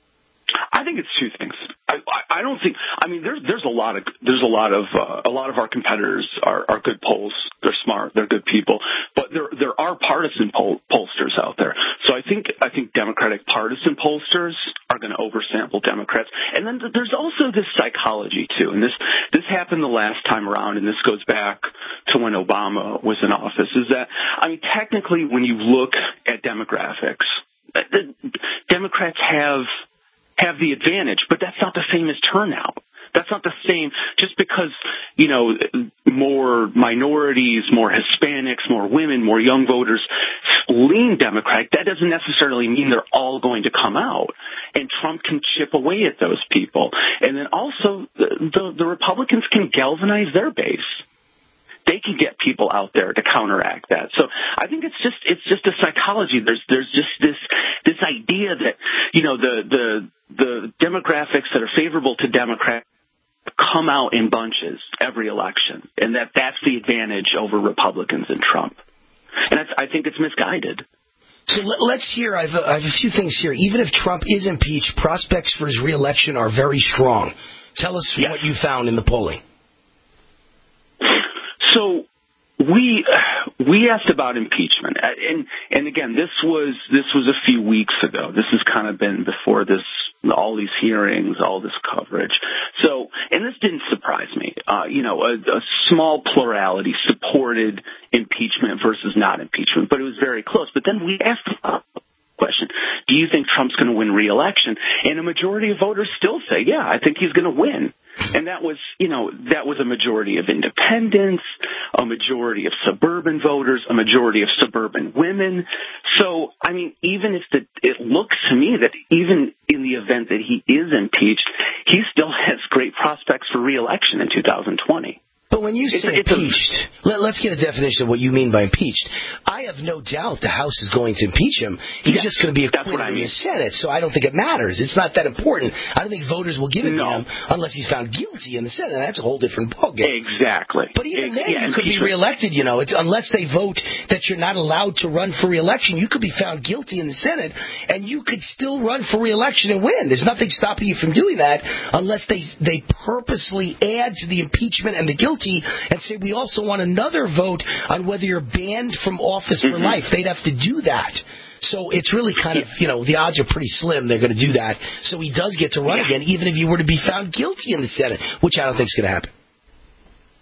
I think it's two things. I, I, I don't think. I mean, there's there's a lot of there's a lot of uh, a lot of our competitors are, are good polls. They're smart. They're good people. But there there are partisan poll, pollsters out there. So I think I think Democratic partisan pollsters are going to oversample Democrats. And then there's also this psychology too. And this this happened the last time around. And this goes back to when Obama was in office. Is that I mean, technically, when you look at demographics, the Democrats have. have the advantage, but that's not the same as turnout. That's not the same just because, you know, more minorities, more Hispanics, more women, more young voters lean Democratic. That doesn't necessarily mean they're all going to come out. And Trump can chip away at those people. And then also the, the, the Republicans can galvanize their base. They can get people out there to counteract that. So I think it's just it's just a psychology. There's there's just this this idea that, you know, the the the demographics that are favorable to Democrats come out in bunches every election, and that that's the advantage over Republicans and Trump. And that's, I think it's misguided.
So let's hear. I have, a, I have a few things here. Even if Trump is impeached, prospects for his reelection are very strong. Tell us yes. what you found in the polling.
So we we asked about impeachment, and and again, this was this was a few weeks ago. This has kind of been before this, all these hearings, all this coverage. So, and this didn't surprise me. Uh, you know, a, a small plurality supported impeachment versus not impeachment, but it was very close. But then we asked the question: do you think Trump's going to win re-election? And a majority of voters still say, yeah, I think he's going to win. And that was, you know, that was a majority of independents, a majority of suburban voters, a majority of suburban women. So, I mean, even if the, it looks to me that even in the event that he is impeached, he still has great prospects for re-election in two thousand twenty.
But when you say
it's,
impeached,
it's a,
let, let's get a definition of what you mean by impeached. I have no doubt the House is going to impeach him. He's
yeah,
just going to be acquitted
I mean.
in the Senate, so I don't think it matters. It's not that important. I don't think voters will give it
no.
to him unless he's found guilty in the Senate. That's a whole different ballgame.
Exactly.
But even
Ex-
then,
yeah,
you could be reelected. You know, it's unless they vote that you're not allowed to run for reelection, you could be found guilty in the Senate, and you could still run for reelection and win. There's nothing stopping you from doing that unless they they purposely add to the impeachment and the guilty and say, we also want another vote on whether you're banned from office for
mm-hmm.
life. They'd have to do that. So it's really kind of, you know, the odds are pretty slim they're going to do that. So he does get to run
yeah.
again, even if he were to be found guilty in the Senate, which I don't think is going to happen.
No,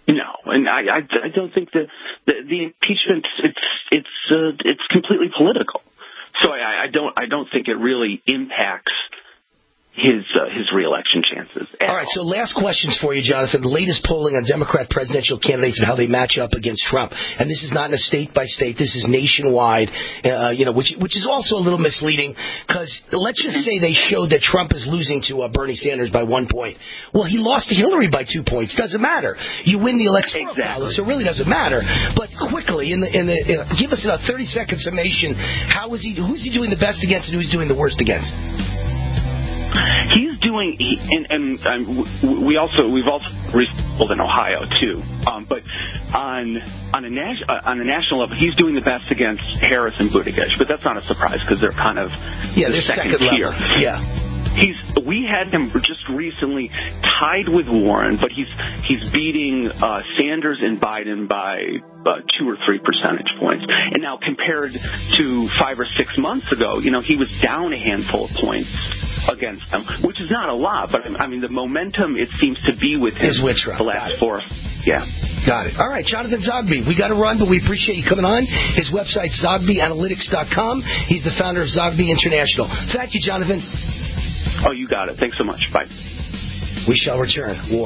and I, I, I don't think that the, the impeachment it's it's uh, it's completely political. So I, I don't I don't think it really impacts his uh, his reelection chances.
All right, so last questions for you, Jonathan. The latest polling on Democrat presidential candidates and how they match up against Trump. And this is not in a state by state. This is nationwide, uh, you know, which which is also a little misleading because let's just say they showed that Trump is losing to uh, Bernie Sanders by one point. Well, he lost to Hillary by two points. Doesn't matter. You win the electoral college, so it really doesn't matter. But quickly, in the in the uh, give us a thirty second summation. How is he? Who's he doing the best against, and who's doing the worst against?
He's doing, he, and, and um, we also we've also recently in Ohio too. Um, but on on a nas- uh, on a national level, he's doing the best against Harris and Buttigieg. But that's not a surprise because they're kind of
yeah,
the
they're
second,
second
tier.
level. Yeah.
He's we had him just recently tied with Warren, but he's he's beating uh, Sanders and Biden by uh, two or three percentage points. And now compared to five or six months ago, you know, he was down a handful of points against them, which is not a lot, but I mean the momentum it seems to be with him
is with Trump.
The last four. Yeah.
Got it. All right, Jonathan Zogby. We got to run, but we appreciate you coming on. His website's zogby analytics dot com. He's the founder of Zogby International. Thank you, Jonathan.
Oh, you got it. Thanks so much. Bye.
We shall return. War.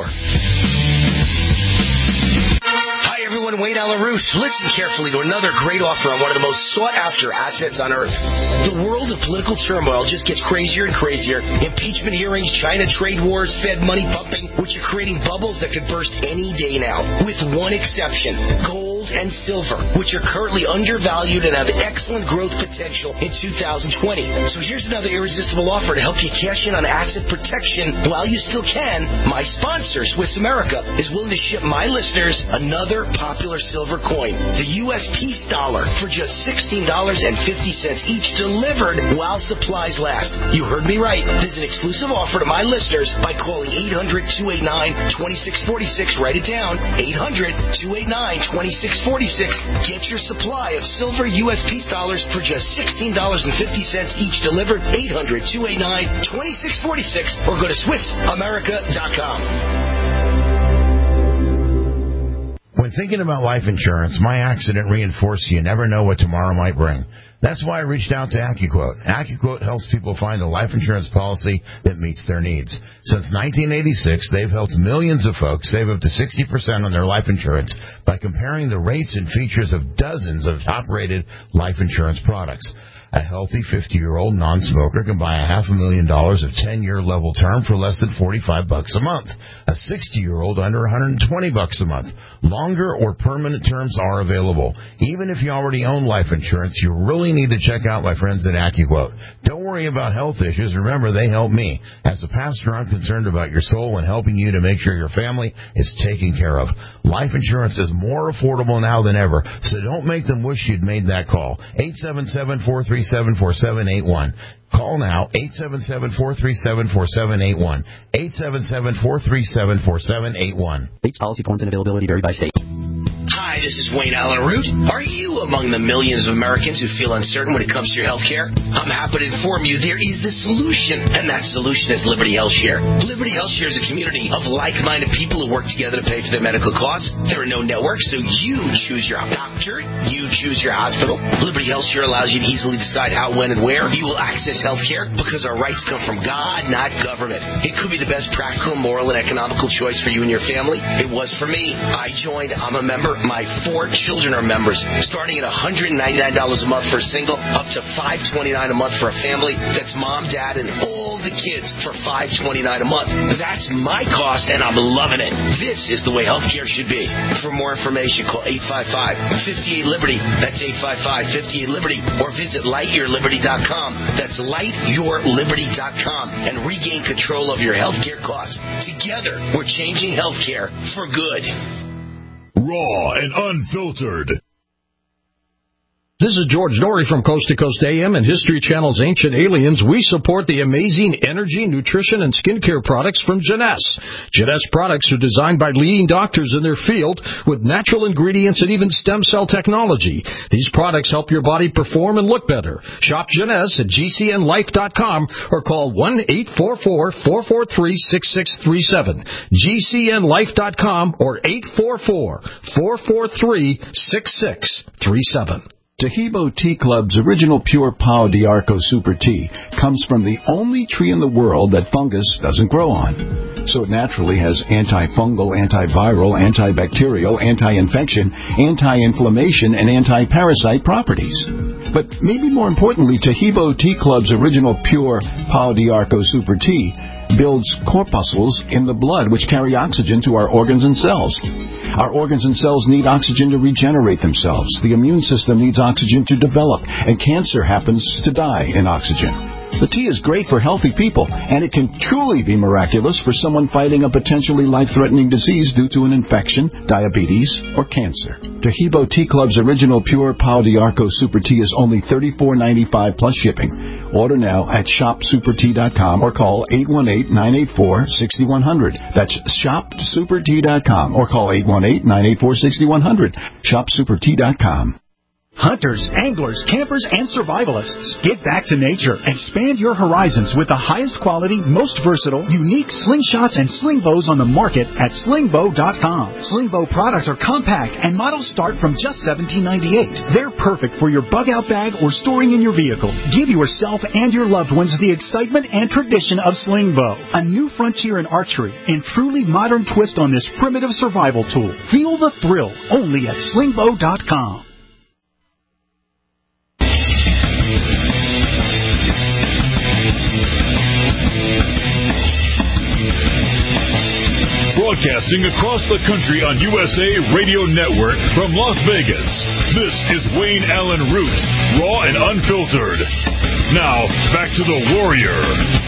Hi, everyone. Wayne Allen Root. Listen carefully to another great offer on one of the most sought-after assets on earth. The world of political turmoil just gets crazier and crazier. Impeachment hearings, China trade wars, Fed money pumping, which are creating bubbles that could burst any day now. With one exception, gold and silver, which are currently undervalued and have excellent growth potential in two thousand twenty. So here's another irresistible offer to help you cash in on asset protection while you still can. My sponsor, Swiss America, is willing to ship my listeners another popular silver coin, the U S Peace Dollar, for just sixteen dollars and fifty cents each, delivered while supplies last. You heard me right. There's an exclusive offer to my listeners by calling eight hundred, two eight nine, two six four six. Write it down, eight hundred, two eight nine, two six four six. Get your supply of silver U S Peace Dollars for just sixteen dollars and fifty cents each, delivered, eight hundred, two eight nine, two six four six, or go to Swiss America dot com.
When thinking about life insurance, my accident reinforced you never know what tomorrow might bring. That's why I reached out to AccuQuote. AccuQuote helps people find a life insurance policy that meets their needs. Since nineteen eighty-six, they've helped millions of folks save up to sixty percent on their life insurance by comparing the rates and features of dozens of top-rated life insurance products. A healthy fifty-year-old non-smoker can buy a half a million dollars of ten-year level term for less than forty-five bucks a month. A sixty-year-old under one hundred twenty bucks a month. Longer or permanent terms are available. Even if you already own life insurance, you really need to check out my friends at AccuQuote. Don't worry about health issues. Remember, they help me. As a pastor, I'm concerned about your soul and helping you to make sure your family is taken care of. Life insurance is more affordable now than ever, so don't make them wish you'd made that call. eight seven seven, four three seven, four seven eight one. Call now, eight seven seven, four three seven, four seven eight one. eight seven seven, four three seven, four seven eight one.
States policy forms and availability vary by state.
Hi, this is Wayne Allen Root. Are you among the millions of Americans who feel uncertain when it comes to your health care? I'm happy to inform you there is the solution, and that solution is Liberty HealthShare. Liberty HealthShare is a community of like-minded people who work together to pay for their medical costs. There are no networks, so you choose your doctor, you choose your hospital. Liberty HealthShare allows you to easily decide how, when, and where you will access health care because our rights come from God, not government. It could be the best practical, moral, and economical choice for you and your family. It was for me. I joined. I'm a member. My four children are members, starting at one hundred ninety-nine dollars a month for a single, up to five hundred twenty-nine dollars a month for a family. That's mom, dad, and all the kids for five hundred twenty-nine dollars a month. That's my cost, and I'm loving it. This is the way healthcare should be. For more information, call eight five five, five eight, Liberty. That's eight five five, five eight, Liberty. Or visit light your liberty dot com. That's light your liberty dot com. And regain control of your healthcare costs. Together, we're changing healthcare for good.
Raw and unfiltered.
This is George Dory from Coast to Coast A M and History Channel's Ancient Aliens. We support the amazing energy, nutrition, and skincare products from Jeunesse. Jeunesse products are designed by leading doctors in their field with natural ingredients and even stem cell technology. These products help your body perform and look better. Shop Jeunesse at G C N life dot com or call one eight four four, four four three, six six three seven. G C N life dot com or eight four four, four four three, six six three seven.
Tahibo Tea Club's original pure Pau d'Arco Super Tea comes from the only tree in the world that fungus doesn't grow on. So it naturally has antifungal, antiviral, antibacterial, anti-infection, anti-inflammation, and anti-parasite properties. But maybe more importantly, Tahibo Tea Club's original pure Pau d'Arco Super Tea builds corpuscles in the blood which carry oxygen to our organs and cells. Our organs and cells need oxygen to regenerate themselves. The immune system needs oxygen to develop, and cancer happens to die in oxygen. The tea is great for healthy people, and it can truly be miraculous for someone fighting a potentially life-threatening disease due to an infection, diabetes, or cancer. Tahibo Tea Club's original pure Pau d'Arco Super Tea is only thirty-four ninety-five plus shipping. Order now at shop super tea dot com or call eight one eight, nine eight four, six one zero zero. That's shop super tea dot com or call eight one eight, nine eight four, six one zero zero. shop super tea dot com.
Hunters, anglers, campers, and survivalists, get back to nature. Expand your horizons with the highest quality, most versatile, unique slingshots and sling bows on the market at sling bow dot com. Sling bow products are compact and models start from just seventeen ninety-eight. They're perfect for your bug out bag or storing in your vehicle. Give yourself and your loved ones the excitement and tradition of sling bow, a new frontier in archery and truly modern twist on this primitive survival tool. Feel the thrill only at sling bow dot com.
Broadcasting across the country on U S A Radio Network from Las Vegas, this is Wayne Allen Root, raw and unfiltered. Now, back to the Warrior.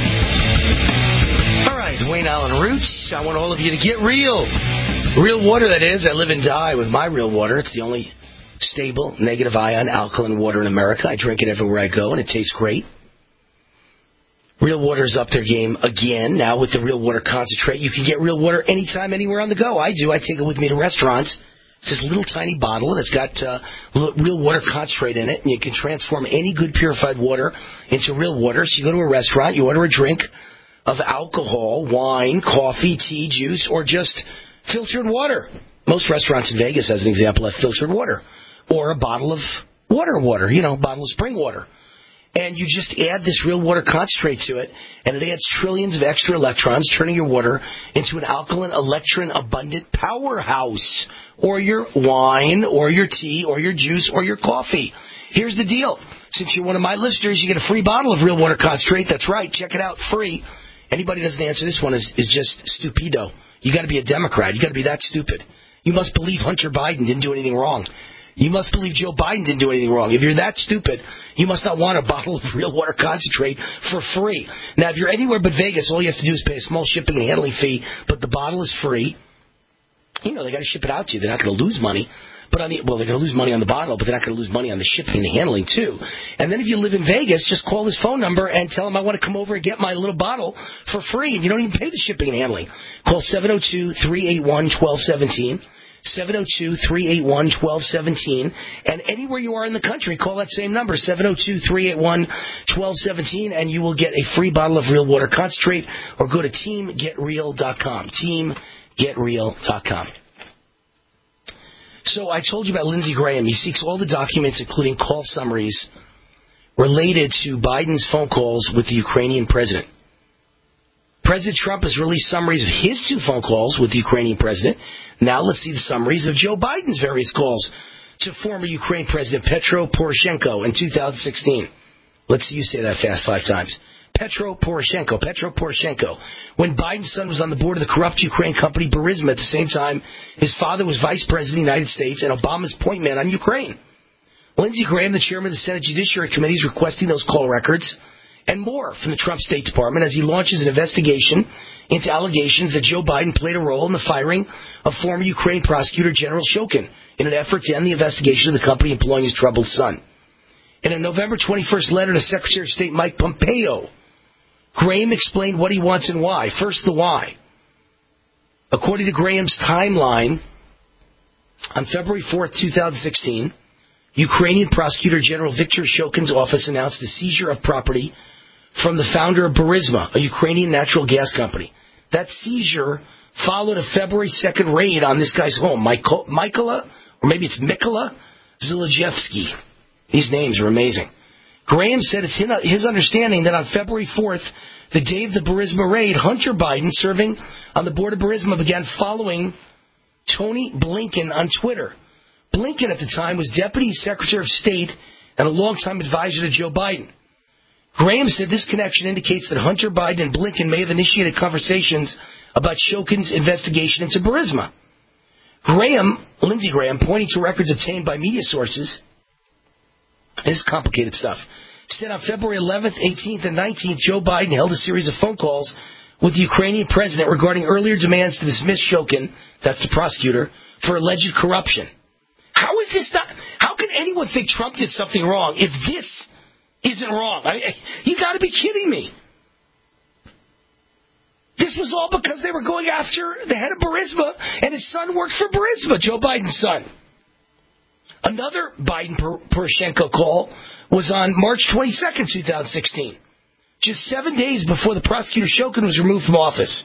All right, Wayne Allen Root, I want all of you to get real. Real water, that is. I live and die with my real water. It's the only stable, negative ion, alkaline water in America. I drink it everywhere I go, and it tastes great. Real Water's up their game again. Now with the Real Water Concentrate, you can get real water anytime, anywhere on the go. I do. I take it with me to restaurants. It's this little tiny bottle, and it's got uh, Real Water Concentrate in it, and you can transform any good purified water into real water. So you go to a restaurant, you order a drink of alcohol, wine, coffee, tea, juice, or just filtered water. Most restaurants in Vegas, as an example, have filtered water. Or a bottle of water water, you know, a bottle of spring water. And you just add this Real Water Concentrate to it, and it adds trillions of extra electrons, turning your water into an alkaline, electron-abundant powerhouse. Or your wine, or your tea, or your juice, or your coffee. Here's the deal. Since you're one of my listeners, you get a free bottle of Real Water Concentrate. That's right. Check it out, free. Anybody that doesn't answer this one is, is just stupido. You got to be a Democrat. You got to be that stupid. You must believe Hunter Biden didn't do anything wrong. You must believe Joe Biden didn't do anything wrong. If you're that stupid, you must not want a bottle of Real Water Concentrate for free. Now, if you're anywhere but Vegas, all you have to do is pay a small shipping and handling fee, but the bottle is free. You know, they got to ship it out to you. They're not going to lose money. But on the, well, they're going to lose money on the bottle, but they're not going to lose money on the shipping and handling, too. And then if you live in Vegas, just call this phone number and tell them I want to come over and get my little bottle for free, and you don't even pay the shipping and handling. Call seven oh two, three eight one, one two one seven. seven oh two, three eight one, one two one seven. And anywhere you are in the country, call that same number, seven oh two, three eight one, one two one seven, and you will get a free bottle of Real Water Concentrate, or go to team get real dot com. team get real dot com. So I told you about Lindsey Graham. He seeks all the documents, including call summaries, related to Biden's phone calls with the Ukrainian president. President Trump has released summaries of his two phone calls with the Ukrainian president. Now let's see the summaries of Joe Biden's various calls to former Ukraine President Petro Poroshenko in two thousand sixteen. Let's see you say that fast five times. Petro Poroshenko, Petro Poroshenko. When Biden's son was on the board of the corrupt Ukraine company Burisma, at the same time, his father was vice president of the United States and Obama's point man on Ukraine. Lindsey Graham, the chairman of the Senate Judiciary Committee, is requesting those call records and more from the Trump State Department as he launches an investigation into allegations that Joe Biden played a role in the firing of former Ukraine prosecutor General Shokin in an effort to end the investigation of the company employing his troubled son. In a November twenty-first letter to Secretary of State Mike Pompeo, Graham explained what he wants and why. First, the why. According to Graham's timeline, on February fourth, twenty sixteen, Ukrainian Prosecutor General Viktor Shokin's office announced the seizure of property from the founder of Burisma, a Ukrainian natural gas company. That seizure followed a February second raid on this guy's home, Mykola, or maybe it's Mykola Zilajevsky. These names are amazing. Graham said it's his understanding that on February fourth, the day of the Burisma raid, Hunter Biden, serving on the board of Burisma, began following Tony Blinken on Twitter. Blinken at the time was Deputy Secretary of State and a longtime advisor to Joe Biden. Graham said this connection indicates that Hunter Biden and Blinken may have initiated conversations about Shokin's investigation into Burisma. Graham, Lindsey Graham, pointing to records obtained by media sources, this is complicated stuff, said on February eleventh, eighteenth, and nineteenth, Joe Biden held a series of phone calls with the Ukrainian president regarding earlier demands to dismiss Shokin, that's the prosecutor, for alleged corruption. How is this not... How can anyone think Trump did something wrong if this isn't wrong? I, I, you got to be kidding me. This was all because they were going after the head of Burisma, and his son worked for Burisma, Joe Biden's son. Another Biden-Poroshenko call was on March twenty-second, twenty sixteen, just seven days before the prosecutor Shokin was removed from office.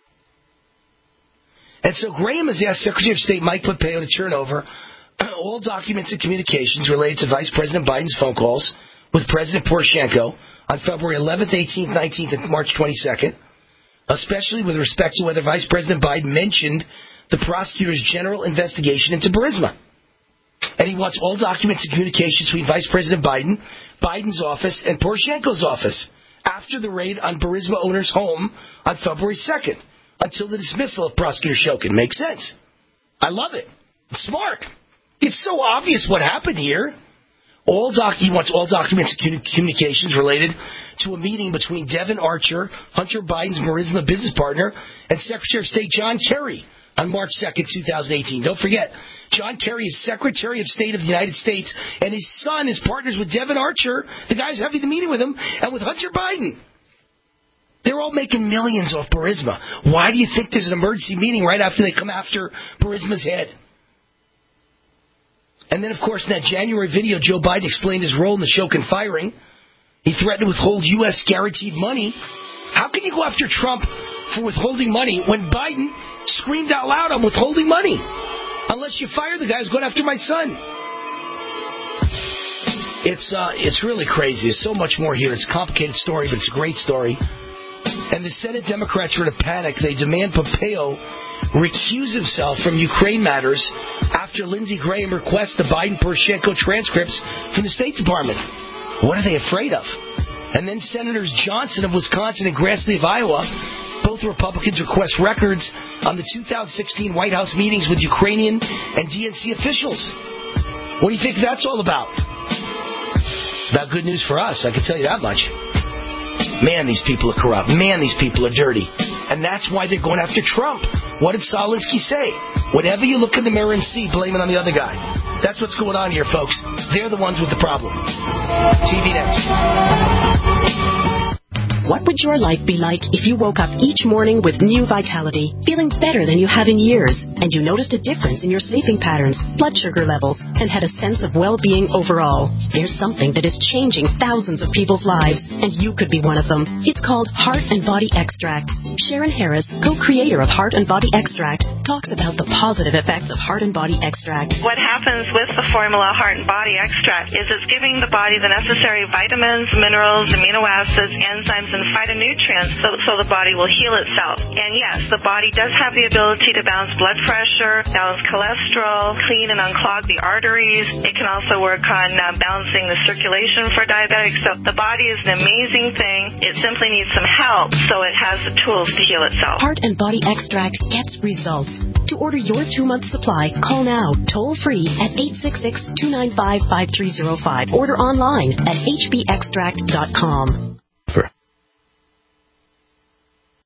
And so Graham has asked Secretary of State Mike Pompeo to turn over all documents and communications related to Vice President Biden's phone calls with President Poroshenko on February eleventh, eighteenth, nineteenth, and March twenty-second, especially with respect to whether Vice President Biden mentioned the prosecutor's general investigation into Burisma. And he wants all documents and communications between Vice President Biden, Biden's office, and Poroshenko's office after the raid on Burisma owner's home on February second, until the dismissal of Prosecutor Shokin. Makes sense. I love it. It's smart. It's so obvious what happened here. All doc- he wants all documents and communications related to a meeting between Devin Archer, Hunter Biden's Burisma business partner, and Secretary of State John Kerry on March second, twenty eighteen. Don't forget, John Kerry is Secretary of State of the United States, and his son is partners with Devin Archer, the guy's having the meeting with him, and with Hunter Biden. They're all making millions off Burisma. Why do you think there's an emergency meeting right after they come after Burisma's head? And then, of course, in that January video, Joe Biden explained his role in the Shokin firing. He threatened to withhold U S guaranteed money. How can you go after Trump for withholding money when Biden screamed out loud, I'm withholding money? Unless you fire the guy who's going after my son. It's uh, it's really crazy. There's so much more here. It's a complicated story, but it's a great story. And the Senate Democrats are in a panic. They demand Pompeo recuse himself from Ukraine matters after Lindsey Graham requests the Biden-Poroshenko transcripts from the State Department. What are they afraid of? And then Senators Johnson of Wisconsin and Grassley of Iowa, both Republicans, request records on the two thousand sixteen White House meetings with Ukrainian and D N C officials. What do you think that's all about? About good news for us, I can tell you that much. Man, these people are corrupt. Man, these people are dirty. And that's why they're going after Trump. What did Solinsky say? Whatever you look in the mirror and see, blame it on the other guy. That's what's going on here, folks. They're the ones with the problem. T V next.
What would your life be like if you woke up each morning with new vitality, feeling better than you have in years, and you noticed a difference in your sleeping patterns, blood sugar levels, and had a sense of well-being overall? There's something that is changing thousands of people's lives, and you could be one of them. It's called Heart and Body Extract. Sharon Harris, co-creator of Heart and Body Extract, talks about the positive effects of Heart and Body Extract.
What happens with the formula Heart and Body Extract is it's giving the body the necessary vitamins, minerals, amino acids, enzymes, and phytonutrients so, so the body will heal itself. And yes, the body does have the ability to balance blood pressure, balance cholesterol, clean and unclog the arteries. It can also work on uh, balancing the circulation for diabetics. So the body is an amazing thing. It simply needs some help so it has the tools to heal itself.
Heart and Body Extract gets results. To order your two-month supply, call now, toll-free at eight six six, two nine five, five three zero five. Order online at h b extract dot com.